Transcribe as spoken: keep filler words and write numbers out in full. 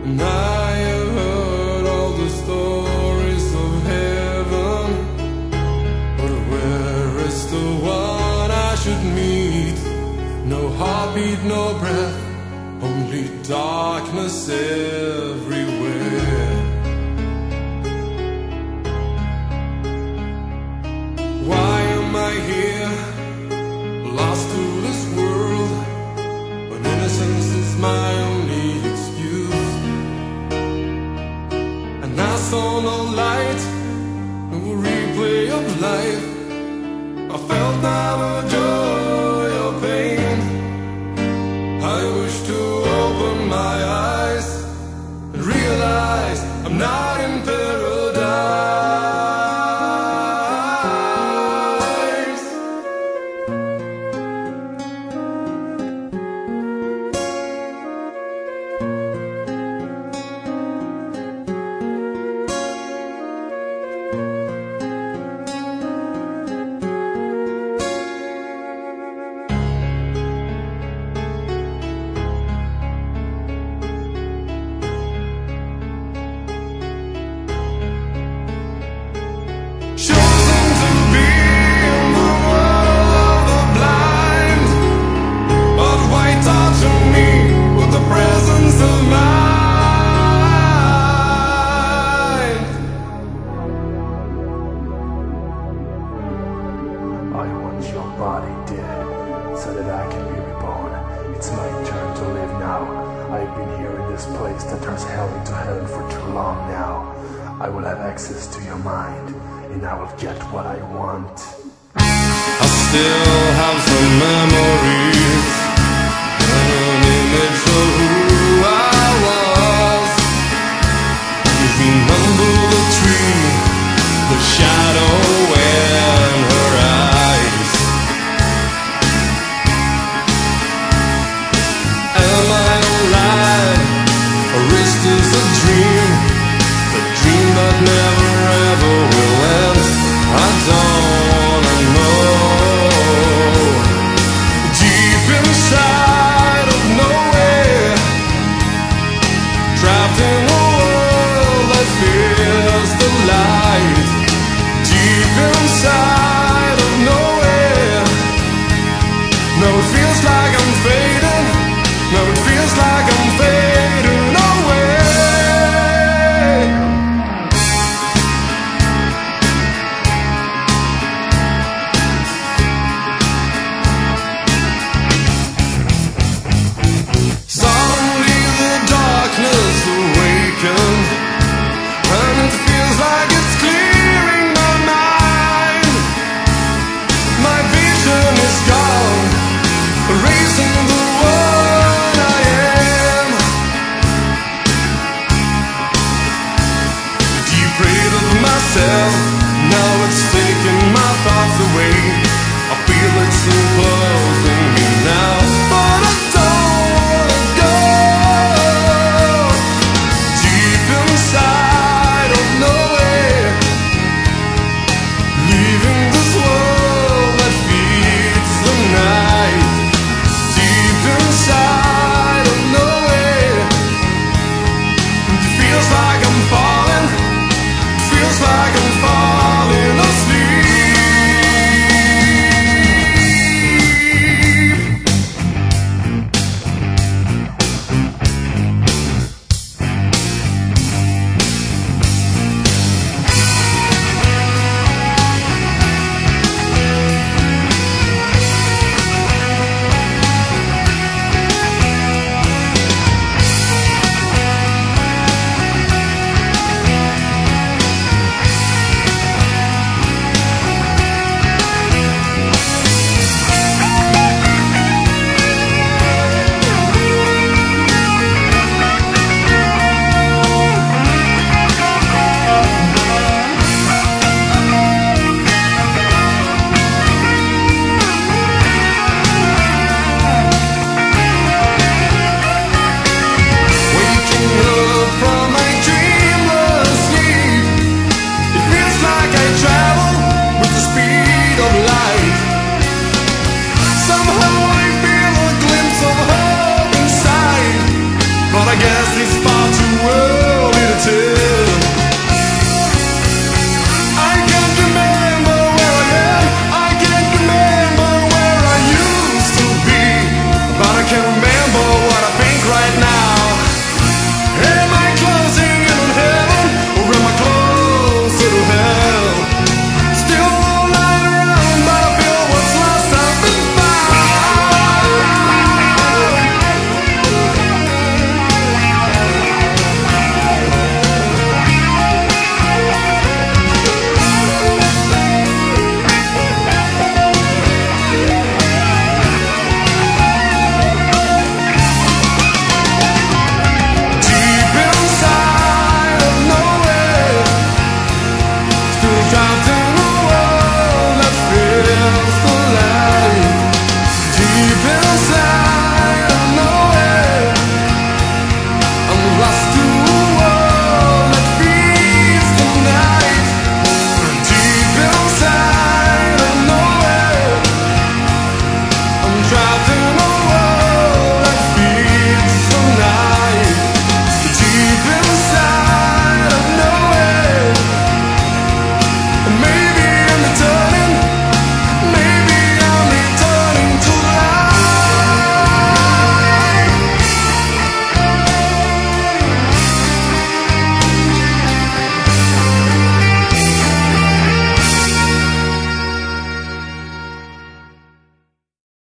And I have heard all the stories of heaven, but where is the one I should meet? No heartbeat, no breath, only darkness everywhere. Why am I here, lost to this world, when innocence is my only excuse? And I saw no light, no replay of life. I felt neither joy or pain. I wish to open my eyes and realize I'm not in paradise. Your body dead, so that I can be reborn. It's my turn to live now. I've been here in this place that turns hell into heaven for too long now. I will have access to your mind, and I will get what I want. I still have some memories